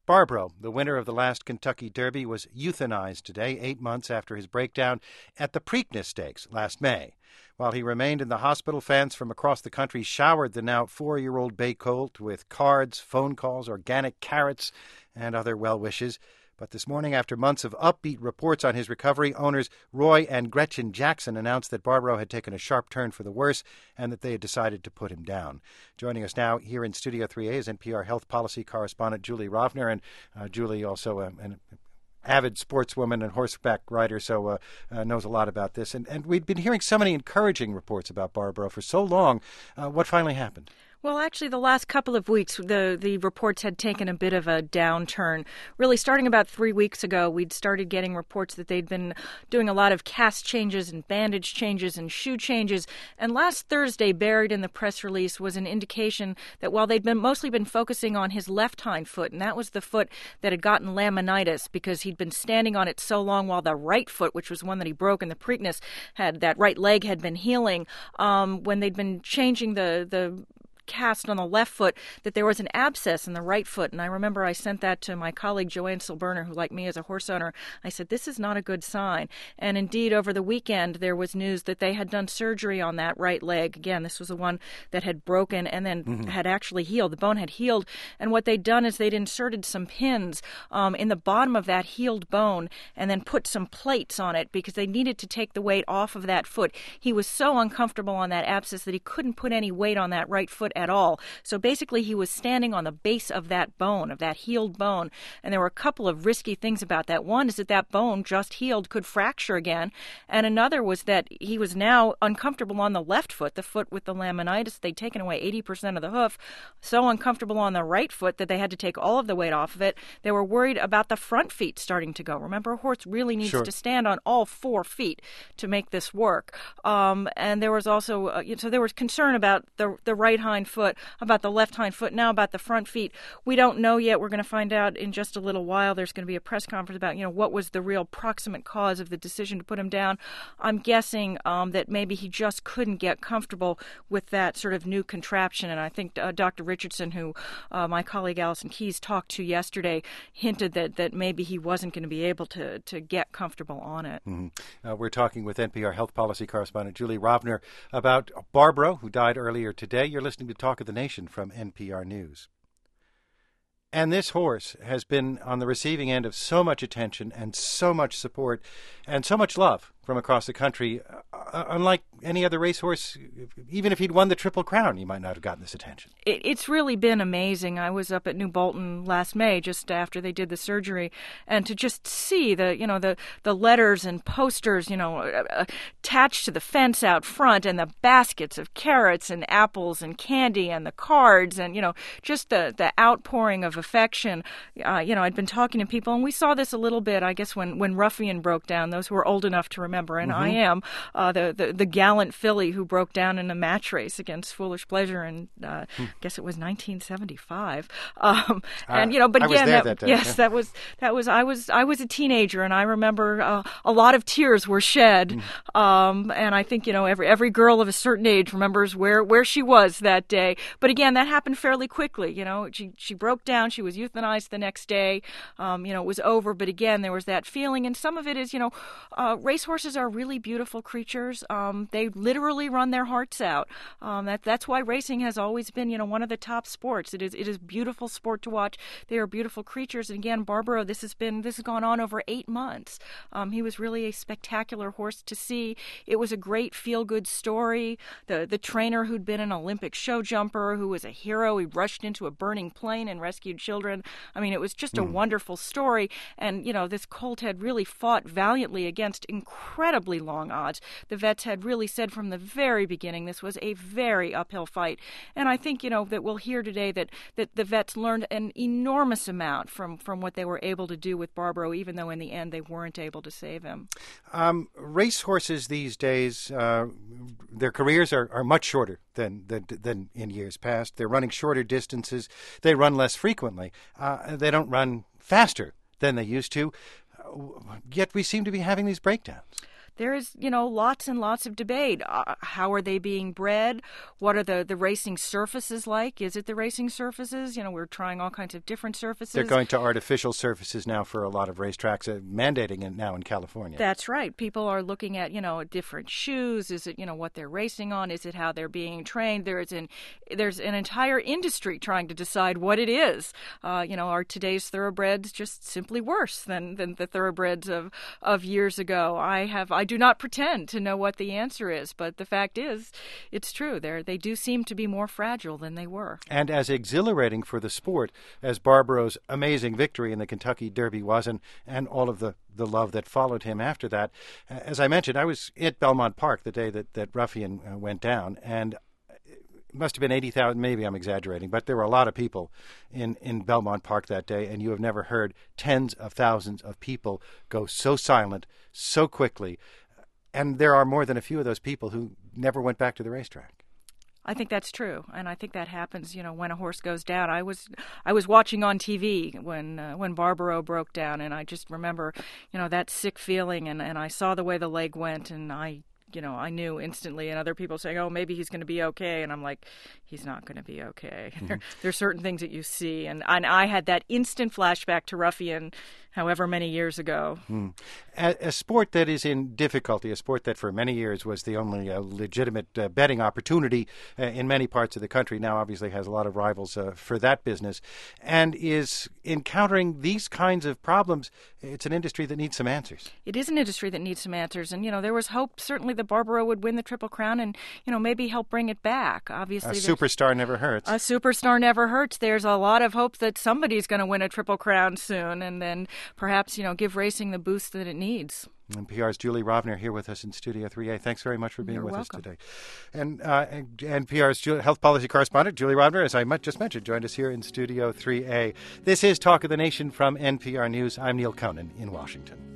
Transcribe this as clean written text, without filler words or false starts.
Barbaro, the winner of the last Kentucky Derby, was euthanized today, 8 months after his breakdown at the Preakness Stakes last May. While he remained in the hospital, fans from across the country showered the now 4-year-old bay colt with cards, phone calls, organic carrots, and other well wishes. But this morning, after months of upbeat reports on his recovery, owners Roy and Gretchen Jackson announced that Barbaro had taken a sharp turn for the worse and that they had decided to put him down. Joining us now here in Studio 3A is NPR health policy correspondent Julie Rovner. And Julie, also an avid sportswoman and horseback rider, so knows a lot about this. And we'd been hearing so many encouraging reports about Barbaro for so long. What finally happened? Well, actually, the last couple of weeks, the reports had taken a bit of a downturn. Really, starting about 3 weeks ago, we'd started getting reports that they'd been doing a lot of cast changes and bandage changes and shoe changes. And last Thursday, buried in the press release, was an indication that while they'd mostly been focusing on his left hind foot, and that was the foot that had gotten laminitis because he'd been standing on it so long, while the right foot, which was one that he broke in the Preakness, that right leg had been healing. When they'd been changing the cast on the left foot, that there was an abscess in the right foot. And I remember I sent that to my colleague Joanne Silberner, who, like me, is a horse owner. I said, this is not a good sign. And indeed, over the weekend, there was news that they had done surgery on that right leg. Again, this was the one that had broken and then had actually healed. The bone had healed. And what they'd done is they'd inserted some pins in the bottom of that healed bone and then put some plates on it because they needed to take the weight off of that foot. He was so uncomfortable on that abscess that he couldn't put any weight on that right foot at all. So basically he was standing on the base of that bone, of that healed bone, and there were a couple of risky things about that. One is that bone just healed could fracture again, and another was that he was now uncomfortable on the left foot, the foot with the laminitis. They'd taken away 80% of the hoof, so uncomfortable on the right foot that they had to take all of the weight off of it. They were worried about the front feet starting to go. Remember, a horse really needs to stand on all 4 feet to make this work. And there was also, so there was concern about the right hind foot, about the left hind foot, now about the front feet. We don't know yet. We're going to find out in just a little while. There's going to be a press conference about, what was the real proximate cause of the decision to put him down. I'm guessing that maybe he just couldn't get comfortable with that sort of new contraption. And I think Dr. Richardson, who my colleague Allison Keyes talked to yesterday, hinted that maybe he wasn't going to be able to get comfortable on it. We're talking with NPR health policy correspondent Julie Rovner about Barbaro, who died earlier today. You're listening to Talk of the Nation from NPR News. And this horse has been on the receiving end of so much attention and so much support and so much love from across the country. Unlike any other racehorse, even if he'd won the Triple Crown, he might not have gotten this attention. It's really been amazing. I was up at New Bolton last May, just after they did the surgery, and to just see the letters and posters, attached to the fence out front, and the baskets of carrots and apples and candy and the cards, and just the outpouring of affection. I'd been talking to people, and we saw this a little bit, I guess, when Ruffian broke down. Those who are old enough to remember, and I am, the gallant filly who broke down in a match race against Foolish Pleasure, and I guess it was 1975. But again, that day. Yes, that was. I was a teenager, and I remember a lot of tears were shed. And I think every girl of a certain age remembers where she was that day. But again, that happened fairly quickly. She broke down. She was euthanized the next day. It was over. But again, there was that feeling, and some of it is, racehorses are really beautiful creatures. They literally run their hearts out. That's why racing has always been, one of the top sports. It is beautiful sport to watch. They are beautiful creatures. And again, Barbaro, this has gone on over 8 months. He was really a spectacular horse to see. It was a great feel-good story. The trainer who'd been an Olympic show jumper, who was a hero, he rushed into a burning plane and rescued children. I mean, it was just a wonderful story. And, this colt had really fought valiantly against incredibly long odds. The vets had really said from the very beginning this was a very uphill fight. And I think, that we'll hear today that the vets learned an enormous amount from what they were able to do with Barbaro, even though in the end they weren't able to save him. Racehorses these days, their careers are much shorter than in years past. They're running shorter distances. They run less frequently. They don't run faster than they used to. Yet we seem to be having these breakdowns. there is, lots and lots of debate. How are they being bred? What are the racing surfaces like? Is it the racing surfaces? We're trying all kinds of different surfaces. They're going to artificial surfaces now for a lot of racetracks, mandating it now in California. That's right. People are looking at, different shoes. Is it, what they're racing on? Is it how they're being trained? There's an entire industry trying to decide what it is. Are today's thoroughbreds just simply worse than the thoroughbreds of years ago? I do not pretend to know what the answer is, but the fact is, it's true. They do seem to be more fragile than they were. And as exhilarating for the sport as Barbaro's amazing victory in the Kentucky Derby was, and all of the love that followed him after that, as I mentioned, I was at Belmont Park the day that Ruffian went down, and it must have been 80,000, maybe I'm exaggerating, but there were a lot of people in Belmont Park that day, and you have never heard tens of thousands of people go so silent so quickly. And there are more than a few of those people who never went back to the racetrack. I think that's true, and I think that happens, when a horse goes down. I was watching on TV when Barbaro broke down, and I just remember, that sick feeling, and I saw the way the leg went, and I knew instantly, and other people saying, oh, maybe he's going to be okay. And I'm like, he's not going to be okay. Mm-hmm. There's certain things that you see. And I had that instant flashback to Ruffian however many years ago. A sport that is in difficulty, a sport that for many years was the only legitimate betting opportunity in many parts of the country, now obviously has a lot of rivals for that business, and is encountering these kinds of problems. It's an industry that needs some answers. It is an industry that needs some answers. And, there was hope, certainly, that Barbaro would win the Triple Crown and, maybe help bring it back. Obviously, a superstar never hurts. A superstar never hurts. There's a lot of hope that somebody's going to win a Triple Crown soon, and then perhaps, give racing the boost that it needs. NPR's Julie Rovner here with us in Studio 3A. Thanks very much for being with welcome. us today. And NPR's health policy correspondent, Julie Rovner, as I just mentioned, joined us here in Studio 3A. This is Talk of the Nation from NPR News. I'm Neil Conan in Washington.